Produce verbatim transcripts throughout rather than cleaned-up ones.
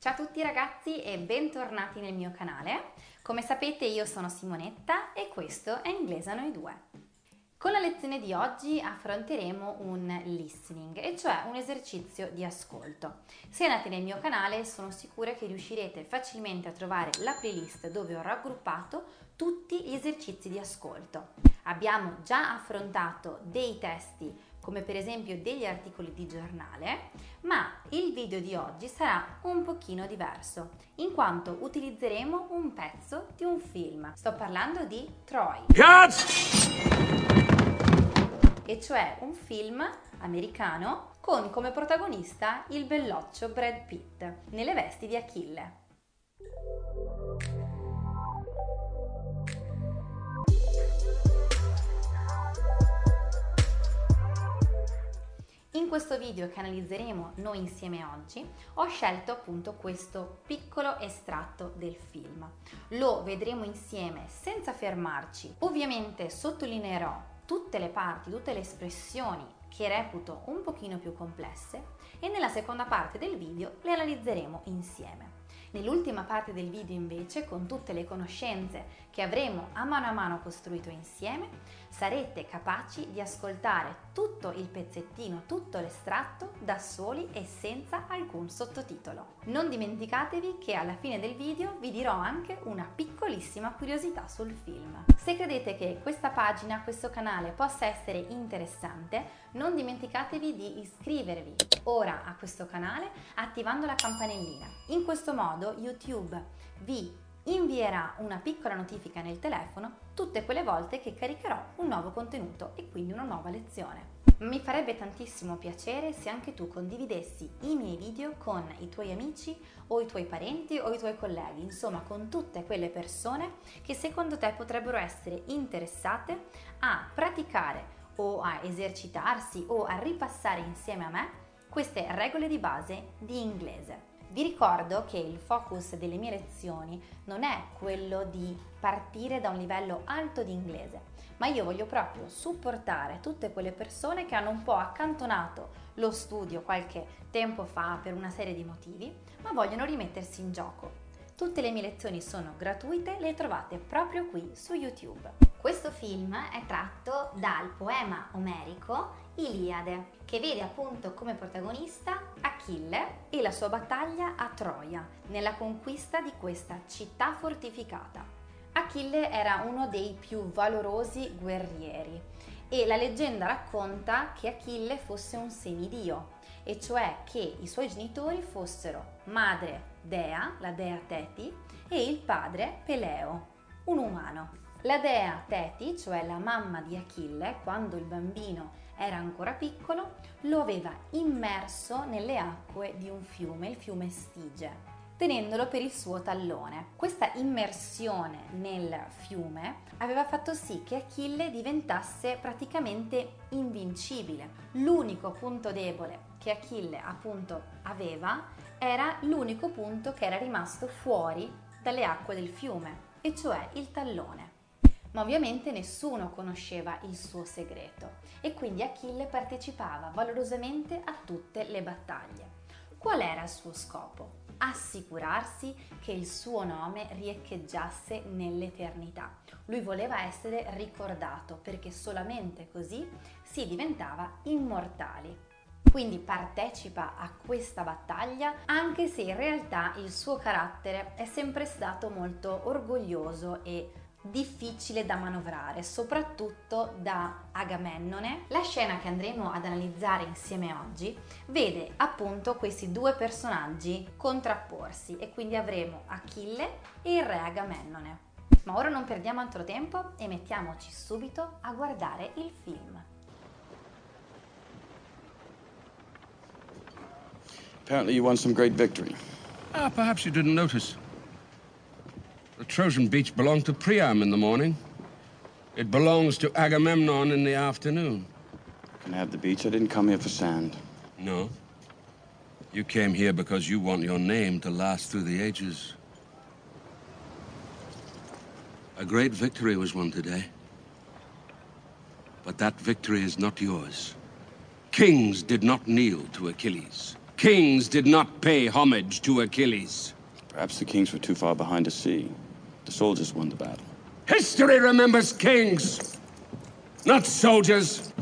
Ciao a tutti ragazzi e bentornati nel mio canale. Come sapete io sono Simonetta e questo è Inglese a noi due. Con la lezione di oggi affronteremo un listening, e cioè un esercizio di ascolto. Se andate nel mio canale sono sicura che riuscirete facilmente a trovare la playlist dove ho raggruppato tutti gli esercizi di ascolto. Abbiamo già affrontato dei testi come per esempio degli articoli di giornale, ma il video di oggi sarà un pochino diverso, in quanto utilizzeremo un pezzo di un film. Sto parlando di Troy. E cioè un film americano con come protagonista il belloccio Brad Pitt, nelle vesti di Achille. In questo video che analizzeremo noi insieme oggi ho scelto appunto questo piccolo estratto del film. Lo vedremo insieme senza fermarci. Ovviamente sottolineerò tutte le parti, tutte le espressioni che reputo un pochino più complesse e nella seconda parte del video le analizzeremo insieme. Nell'ultima parte del video invece, con tutte le conoscenze che avremo a mano a mano costruito insieme, sarete capaci di ascoltare tutto il pezzettino, tutto l'estratto da soli e senza alcun sottotitolo. Non dimenticatevi che alla fine del video vi dirò anche una piccolissima curiosità sul film. Se credete che questa pagina, questo canale possa essere interessante, non dimenticatevi di iscrivervi ora a questo canale attivando la campanellina. In questo modo YouTube vi invierà una piccola notifica nel telefono tutte quelle volte che caricherò un nuovo contenuto e quindi una nuova lezione. Mi farebbe tantissimo piacere se anche tu condividessi i miei video con i tuoi amici o i tuoi parenti o i tuoi colleghi, insomma con tutte quelle persone che secondo te potrebbero essere interessate a praticare o a esercitarsi o a ripassare insieme a me queste regole di base di inglese. Vi ricordo che il focus delle mie lezioni non è quello di partire da un livello alto di inglese, ma io voglio proprio supportare tutte quelle persone che hanno un po' accantonato lo studio qualche tempo fa per una serie di motivi, ma vogliono rimettersi in gioco. Tutte le mie lezioni sono gratuite, le trovate proprio qui su YouTube. Questo film è tratto dal poema omerico Iliade, che vede appunto come protagonista Achille e la sua battaglia a Troia, nella conquista di questa città fortificata. Achille era uno dei più valorosi guerrieri e la leggenda racconta che Achille fosse un semidio, e cioè che i suoi genitori fossero madre Dea, la dea Teti, e il padre Peleo, un umano. La dea Teti, cioè la mamma di Achille, quando il bambino era ancora piccolo, lo aveva immerso nelle acque di un fiume, il fiume Stige, tenendolo per il suo tallone. Questa immersione nel fiume aveva fatto sì che Achille diventasse praticamente invincibile. L'unico punto debole che Achille appunto aveva era l'unico punto che era rimasto fuori dalle acque del fiume, e cioè il tallone. Ma ovviamente nessuno conosceva il suo segreto e quindi Achille partecipava valorosamente a tutte le battaglie. Qual era il suo scopo? Assicurarsi che il suo nome riecheggiasse nell'eternità. Lui voleva essere ricordato perché solamente così si diventava immortali. Quindi partecipa a questa battaglia anche se in realtà il suo carattere è sempre stato molto orgoglioso e difficile da manovrare, soprattutto da Agamennone. La scena che andremo ad analizzare insieme oggi vede appunto questi due personaggi contrapporsi e quindi avremo Achille e il re Agamennone. Ma ora non perdiamo altro tempo e mettiamoci subito a guardare il film. Apparently you won some great victory. Ah, perhaps you didn't notice. The Trojan beach belonged to Priam in the morning. It belongs to Agamemnon in the afternoon. Can I have the beach? I didn't come here for sand. No. You came here because you want your name to last through the ages. A great victory was won today. But that victory is not yours. Kings did not kneel to Achilles. kings did not pay homage to Achilles. Perhaps the kings were too far behind to see. The soldiers won the battle. History remembers kings, not soldiers.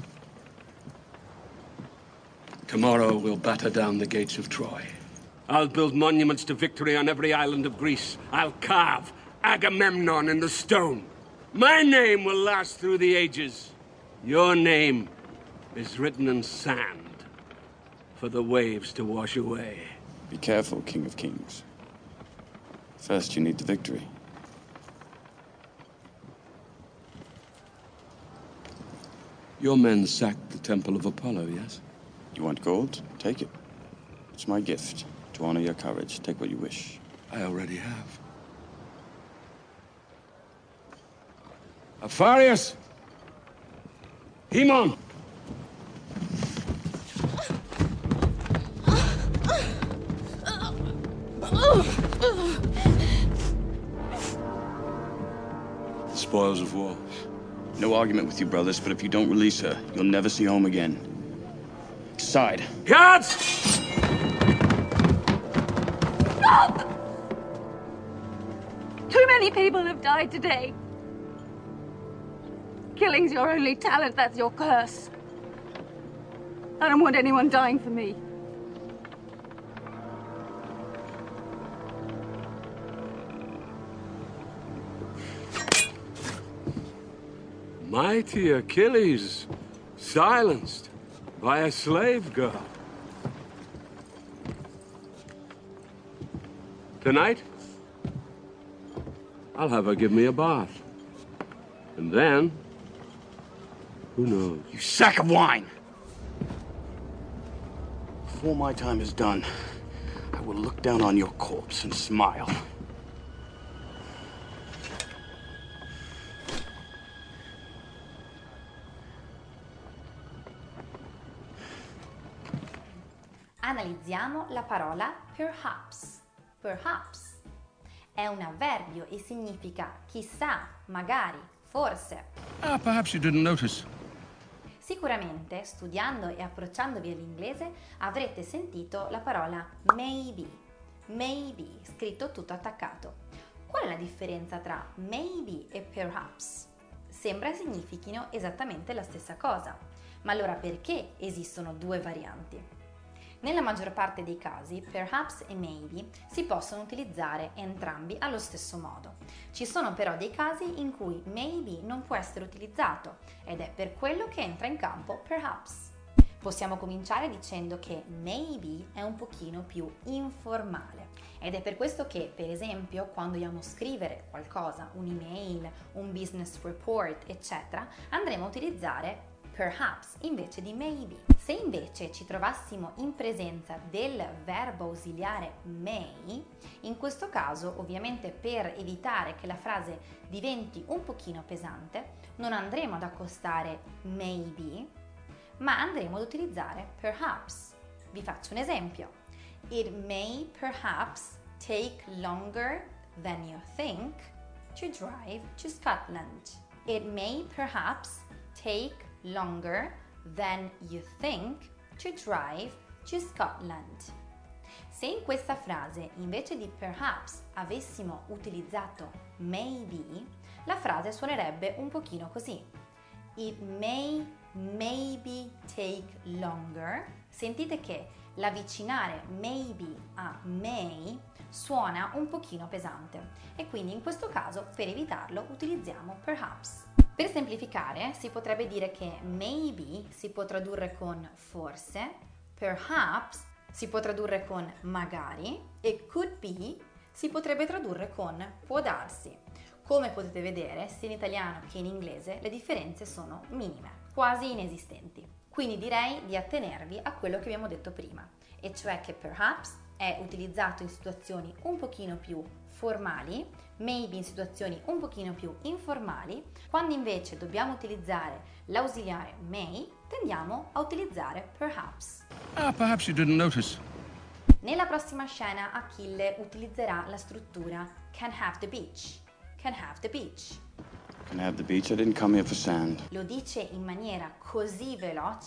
Tomorrow we'll batter down the gates of Troy. I'll build monuments to victory on every island of Greece. I'll carve Agamemnon in the stone. My name will last through the ages. Your name is written in sand for the waves to wash away. Be careful, King of Kings. First, you need the victory. Your men sacked the Temple of Apollo, yes? You want gold? Take it. It's my gift. To honor your courage, take what you wish. I already have. Afarius! Hemon! The spoils of war. No argument with you, brothers, but if you don't release her, you'll never see home again. Decide. Guards! Stop! Too many people have died today. Killing's your only talent, that's your curse. I don't want anyone dying for me. Mighty Achilles, silenced by a slave girl. Tonight, I'll have her give me a bath. And then, who knows? You sack of wine! Before my time is done, I will look down on your corpse and smile. Analizziamo la parola perhaps. Perhaps è un avverbio e significa chissà, magari, forse. Ah, perhaps you didn't notice. Sicuramente, studiando e approcciandovi all'inglese, avrete sentito la parola maybe. Maybe, scritto tutto attaccato. Qual è la differenza tra maybe e perhaps? Sembra significhino esattamente la stessa cosa, ma allora perché esistono due varianti? Nella maggior parte dei casi, perhaps e maybe si possono utilizzare entrambi allo stesso modo. Ci sono però dei casi in cui maybe non può essere utilizzato ed è per quello che entra in campo perhaps. Possiamo cominciare dicendo che maybe è un pochino più informale ed è per questo che, per esempio, quando dobbiamo scrivere qualcosa, un'email, un business report, eccetera, andremo a utilizzare perhaps invece di maybe. Se invece ci trovassimo in presenza del verbo ausiliare may, in questo caso, ovviamente per evitare che la frase diventi un pochino pesante, non andremo ad accostare maybe, ma andremo ad utilizzare perhaps. Vi faccio un esempio. It may perhaps take longer than you think to drive to Scotland. It may perhaps take longer than you think to drive to Scotland. Se in questa frase invece di perhaps avessimo utilizzato maybe, la frase suonerebbe un pochino così. It may maybe take longer. Sentite che l'avvicinare maybe a may suona un pochino pesante e quindi in questo caso per evitarlo utilizziamo perhaps. Per semplificare si potrebbe dire che maybe si può tradurre con forse, perhaps si può tradurre con magari e could be si potrebbe tradurre con può darsi. Come potete vedere, sia in italiano che in inglese le differenze sono minime, quasi inesistenti. Quindi direi di attenervi a quello che abbiamo detto prima, e cioè che perhaps è utilizzato in situazioni un pochino più formali, maybe in situazioni un pochino più informali, quando invece dobbiamo utilizzare l'ausiliare may, tendiamo a utilizzare perhaps. Ah, perhaps you didn't notice. Nella prossima scena Achille utilizzerà la struttura can have the beach. Can have the beach. Can I have the beach? I didn't come here for sand. Lo dice in maniera così veloce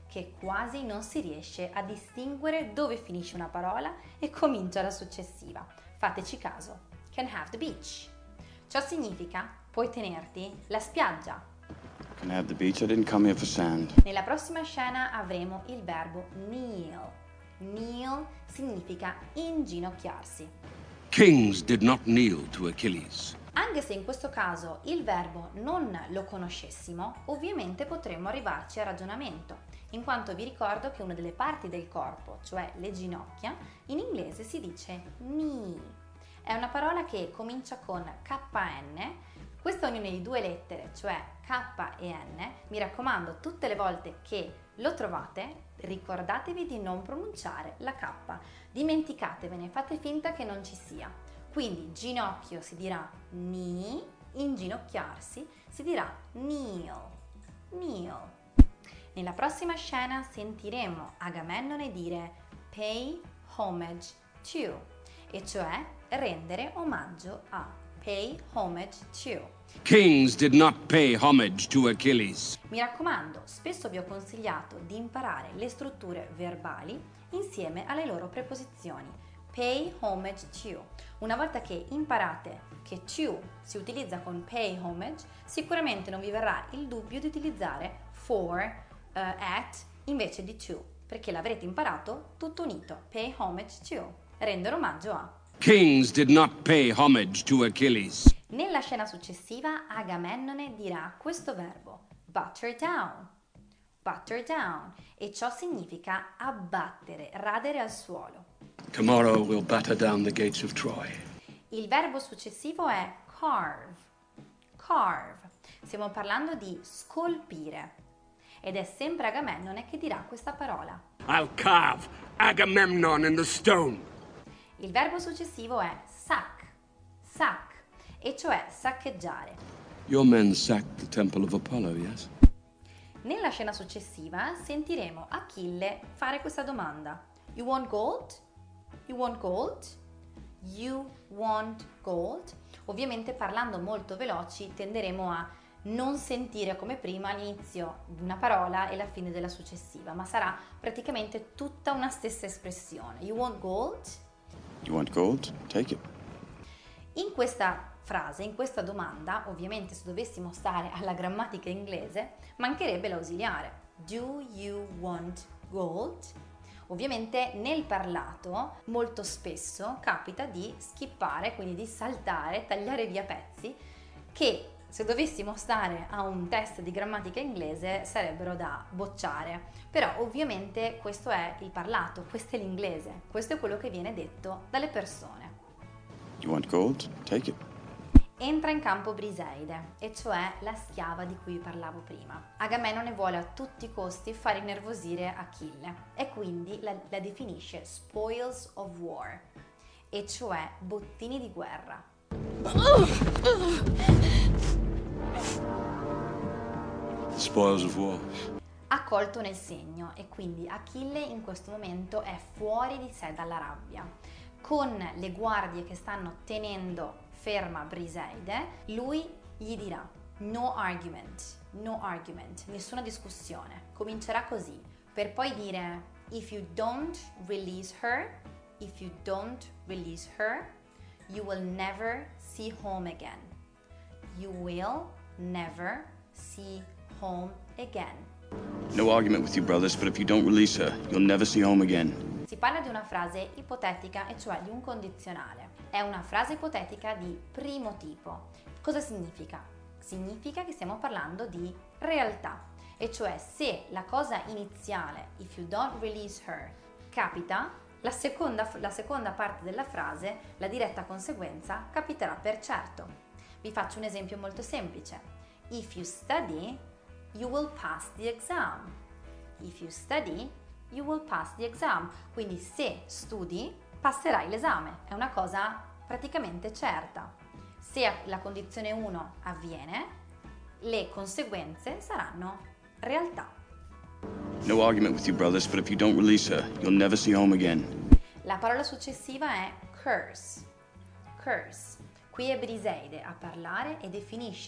che quasi non si riesce a distinguere dove finisce una parola e comincia la successiva. Fateci caso. Can have the beach. Ciò significa puoi tenerti la spiaggia. Can have the beach. I didn't come here for sand. Nella prossima scena avremo il verbo kneel. Kneel significa inginocchiarsi. Kings did not kneel to Achilles. Anche se in questo caso il verbo non lo conoscessimo, ovviamente potremmo arrivarci a ragionamento, in quanto vi ricordo che una delle parti del corpo, cioè le ginocchia, in inglese si dice knee. È una parola che comincia con K N. Questa unione di due lettere, cioè K e N, mi raccomando, tutte le volte che lo trovate, ricordatevi di non pronunciare la K. Dimenticatevene, fate finta che non ci sia. Quindi ginocchio si dirà knee, inginocchiarsi si dirà kneel, kneel. Nella prossima scena sentiremo Agamennone dire pay homage to, e cioè rendere omaggio a, pay homage to. Kings did not pay homage to Achilles. Mi raccomando, spesso vi ho consigliato di imparare le strutture verbali insieme alle loro preposizioni. Pay homage to. Una volta che imparate che to si utilizza con pay homage, sicuramente non vi verrà il dubbio di utilizzare for, uh, at invece di to, perché l'avrete imparato tutto unito. Pay homage to. Rendere omaggio a. Kings did not pay homage to Achilles. Nella scena successiva Agamennone dirà questo verbo, butter down, butter down, e ciò significa abbattere, radere al suolo. Tomorrow we'll batter down the gates of Troy. Il verbo successivo è carve, carve. Stiamo parlando di scolpire ed è sempre Agamennone che dirà questa parola. I'll carve Agamemnon in the stone. Il verbo successivo è sack, sack, e cioè saccheggiare. Your men sacked the temple of Apollo, yes? Nella scena successiva sentiremo Achille fare questa domanda. You want gold? You want gold? You want gold? Ovviamente parlando molto veloci tenderemo a non sentire come prima l'inizio di una parola e la fine della successiva, ma sarà praticamente tutta una stessa espressione. You want gold? You want gold? Take it. In questa frase, in questa domanda, ovviamente se dovessimo stare alla grammatica inglese, mancherebbe l'ausiliare. Do you want gold? Ovviamente nel parlato molto spesso capita di skippare, quindi di saltare, tagliare via pezzi che se dovessimo stare a un test di grammatica inglese sarebbero da bocciare. Però ovviamente questo è il parlato, questo è l'inglese, questo è quello che viene detto dalle persone. You want gold? Take it. Entra in campo Briseide, e cioè la schiava di cui vi parlavo prima. Agamennone vuole a tutti i costi far innervosire Achille e quindi la, la definisce spoils of war, e cioè bottini di guerra. Spoils of war. Ha colto nel segno, e quindi Achille in questo momento è fuori di sé dalla rabbia. Con le guardie che stanno tenendo ferma Briseide, lui gli dirà no argument, no argument, nessuna discussione. Comincerà così, per poi dire if you don't release her, if you don't release her, you will never see home again. You will never see home again. No argument with you, brothers, but if you don't release her, you'll never see home again. Si parla di una frase ipotetica, e cioè di un condizionale. È una frase ipotetica di primo tipo. Cosa significa? Significa che stiamo parlando di realtà, e cioè se la cosa iniziale, if you don't release her, capita, la seconda, la seconda parte della frase, la diretta conseguenza, capiterà per certo. Vi faccio un esempio molto semplice. If you study, you will pass the exam. If you study, you will pass the exam. Quindi se studi, passerai l'esame. È una cosa praticamente certa. Se la condizione uno avviene, le conseguenze saranno realtà. No argument with you, brothers, but if you don't release her, you'll never see home again. La parola successiva è curse. Curse. Qui è Briseide a parlare e definisce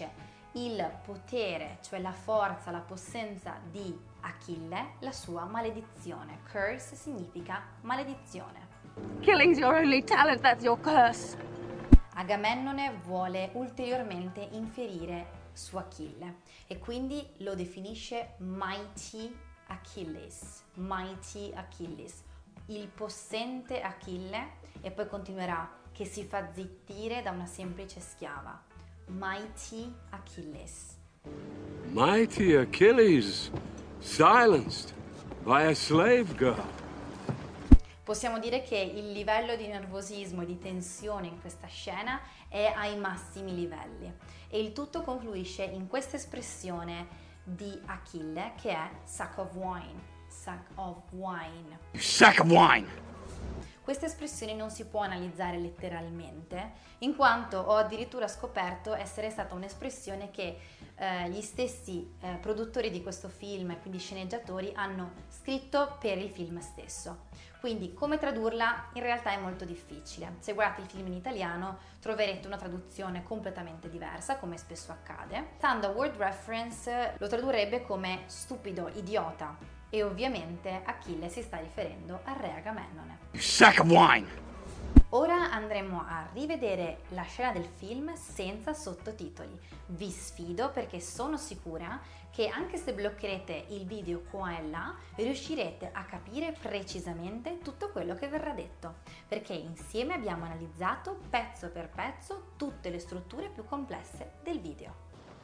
il potere, cioè la forza, la possenza di Achille, la sua maledizione. Curse significa maledizione. Killing's your only talent, that's your curse. Agamennone vuole ulteriormente infierire su Achille e quindi lo definisce Mighty Achilles, Mighty Achilles, il possente Achille, e poi continuerà che si fa zittire da una semplice schiava. Mighty Achilles. Mighty Achilles, silenced by a slave girl. Possiamo dire che il livello di nervosismo e di tensione in questa scena è ai massimi livelli e il tutto confluisce in questa espressione di Achille che è sack of wine, sack of wine. You sack of wine! Questa espressione non si può analizzare letteralmente, in quanto ho addirittura scoperto essere stata un'espressione che eh, gli stessi eh, produttori di questo film, quindi sceneggiatori, hanno scritto per il film stesso. Quindi come tradurla in realtà è molto difficile. Se guardate il film in italiano troverete una traduzione completamente diversa, come spesso accade. Stando a Word Reference lo tradurrebbe come stupido, idiota. E ovviamente Achille si sta riferendo al re Agamennone. You sack of wine! Ora andremo a rivedere la scena del film senza sottotitoli. Vi sfido perché sono sicura che anche se bloccherete il video qua e là, riuscirete a capire precisamente tutto quello che verrà detto, perché insieme abbiamo analizzato pezzo per pezzo tutte le strutture più complesse del video.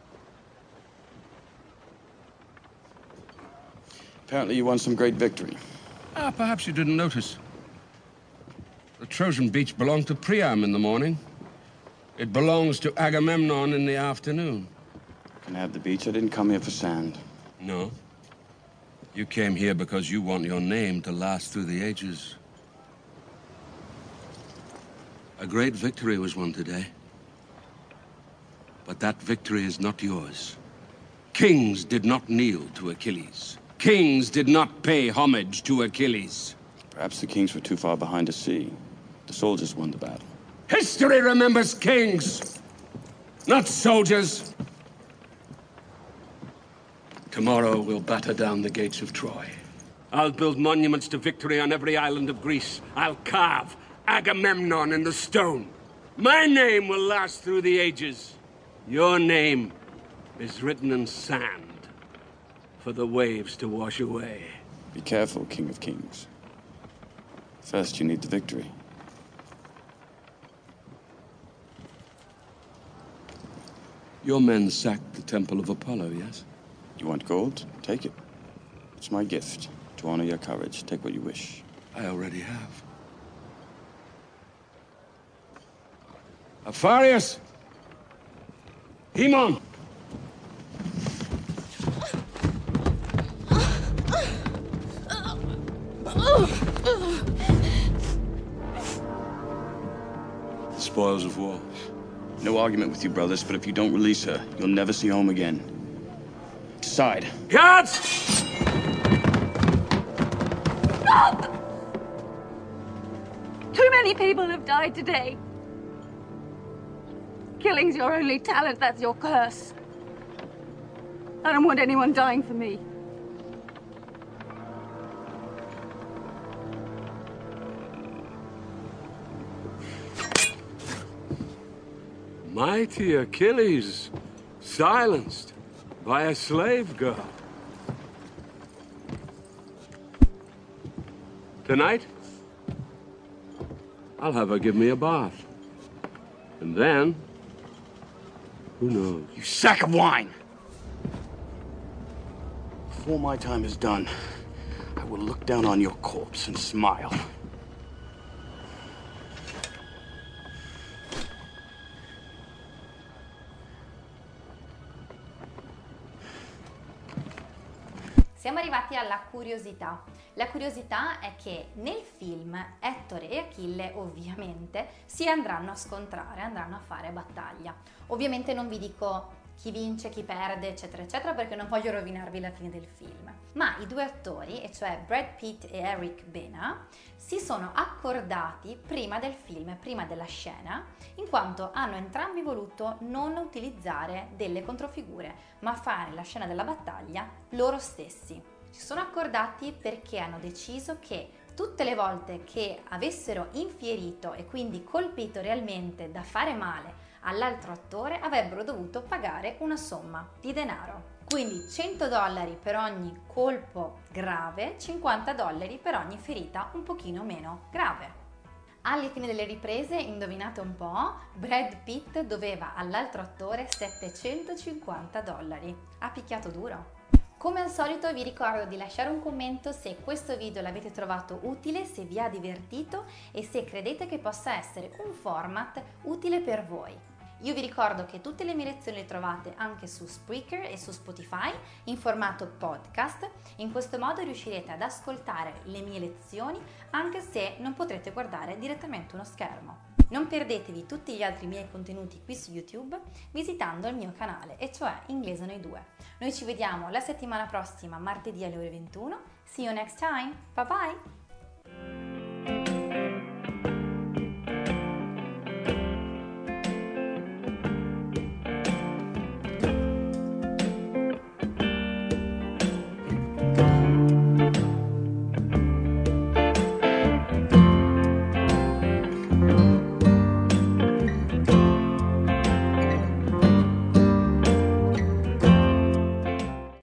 Apparently you won some great victory. Ah, perhaps you didn't notice. The Trojan beach belonged to Priam in the morning. It belongs to Agamemnon in the afternoon. Can I have the beach? I didn't come here for sand. No. You came here because you want your name to last through the ages. A great victory was won today. But that victory is not yours. Kings did not kneel to Achilles. Kings did not pay homage to Achilles. Perhaps the kings were too far behind to see. The soldiers won the battle. History remembers kings, not soldiers. Tomorrow we'll batter down the gates of Troy. I'll build monuments to victory on every island of Greece. I'll carve Agamemnon in the stone. My name will last through the ages. Your name is written in sand for the waves to wash away. Be careful, King of Kings. First, you need the victory. Your men sacked the Temple of Apollo, yes? You want gold? Take it. It's my gift to honor your courage. Take what you wish. I already have. Afarius! Hemon! The spoils of war. No argument with you, brothers, but if you don't release her, you'll never see home again. Decide. Guards! Stop! Too many people have died today. Killing's your only talent, that's your curse. I don't want anyone dying for me. Mighty Achilles, silenced by a slave girl. Tonight, I'll have her give me a bath. And then, who knows? You sack of wine! Before my time is done, I will look down on your corpse and smile. Siamo arrivati alla curiosità. La curiosità è che nel film Ettore e Achille ovviamente si andranno a scontrare, andranno a fare battaglia. Ovviamente non vi dico chi vince, chi perde, eccetera, eccetera, perché non voglio rovinarvi la fine del film. Ma i due attori, e cioè Brad Pitt e Eric Bana, si sono accordati prima del film, prima della scena, in quanto hanno entrambi voluto non utilizzare delle controfigure, ma fare la scena della battaglia loro stessi. Si sono accordati perché hanno deciso che tutte le volte che avessero infierito e quindi colpito realmente da fare male all'altro attore avrebbero dovuto pagare una somma di denaro. Quindi cento dollari per ogni colpo grave, cinquanta dollari per ogni ferita un pochino meno grave. Alla fine delle riprese, indovinate un po', Brad Pitt doveva all'altro attore settecentocinquanta dollari. Ha picchiato duro. Come al solito vi ricordo di lasciare un commento se questo video l'avete trovato utile, se vi ha divertito e se credete che possa essere un format utile per voi. Io vi ricordo che tutte le mie lezioni le trovate anche su Spreaker e su Spotify in formato podcast. In questo modo riuscirete ad ascoltare le mie lezioni anche se non potrete guardare direttamente uno schermo. Non perdetevi tutti gli altri miei contenuti qui su YouTube visitando il mio canale, e cioè Inglese Noi Due. Noi ci vediamo la settimana prossima, martedì alle ore ventuno. See you next time. Bye bye!